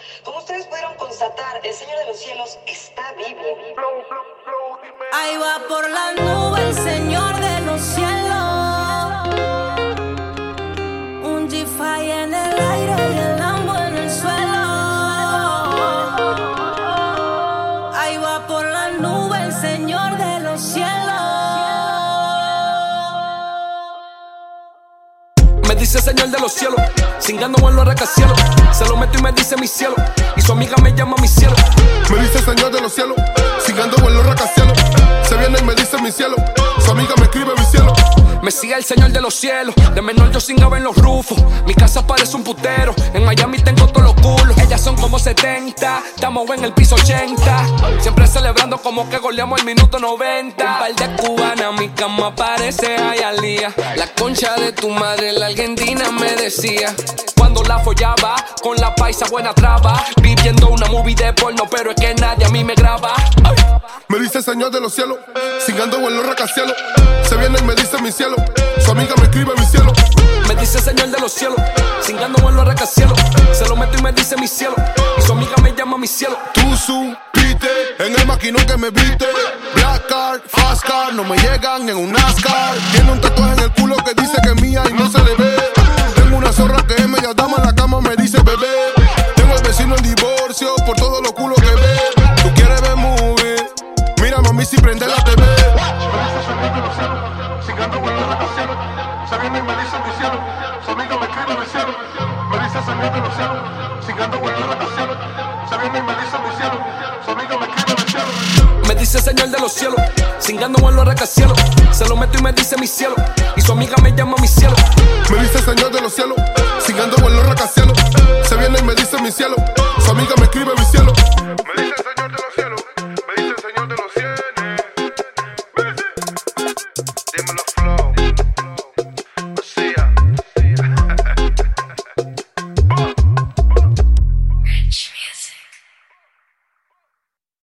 Como ustedes pudieron constatar, el Señor de los Cielos está vivo. Ahí va por la nube el Señor de los cielos. Un G5 en el aire y el Lambo en el suelo. Ahí va por la nube el Señor de los cielos. Me dice Señor de los cielos, cingando en los rascacielos. Se lo meto y me dice mi cielo, y su amiga me llama mi cielo. Me dice Señor de los cielos, cingando en los rascacielos. Se viene y me dice mi cielo, su amiga me escribe mi cielo. Me sigue el Señor de los cielos, de menor yo cingaba en los rufos. Mi casa parece un putero, en Miami tengo todos los culos. Ellas son como 70, estamos en el piso 80. Siempre celebrando como que goleamos el minuto 90. Un par de cubanas, mi cama parece Hialeah. La concha de tu madre, la argentina me decía. Cuando la follaba, con la paisa buena traba. Viviendo una movie de porno, pero es que nadie a mí me graba. Ay. Me dice Señor de los cielos, cingando en los rascacielos. Se viene y me dice mi cielo, su amiga me escribe mi cielo. Me dice Señor de los cielos, cingando en los rascacielos. Se lo meto y me dice mi cielo, y su amiga me llama mi cielo. Tú supiste en el maquinón que me viste. Black card, fast car, no me llegan en un NASCAR. Tiene un tatuaje en el culo que dice que es mía y no se le ve. Tengo una zorra que es media dama en la cama, me dice bebé. Tengo el vecino en divorcio por todos los culos que ve. Tú quieres ver movie, mira mami si prende la TV. Cingando en los rascacielos, se viene y me dice mi cielo, su amiga me escribe mi cielo. Me dice Señor de los cielos, cingando en los rascacielos, se viene y me dice mi cielo, su amiga me escribe mi cielo. Me dice Señor de los cielos, cingando en los rascacielos. Se lo meto y me dice mi cielo, y su amiga me llama mi cielo. Me dice Señor de los cielos, cingando en los rascacielos. Se viene y me dice mi cielo, su amiga me escribe mi cielo.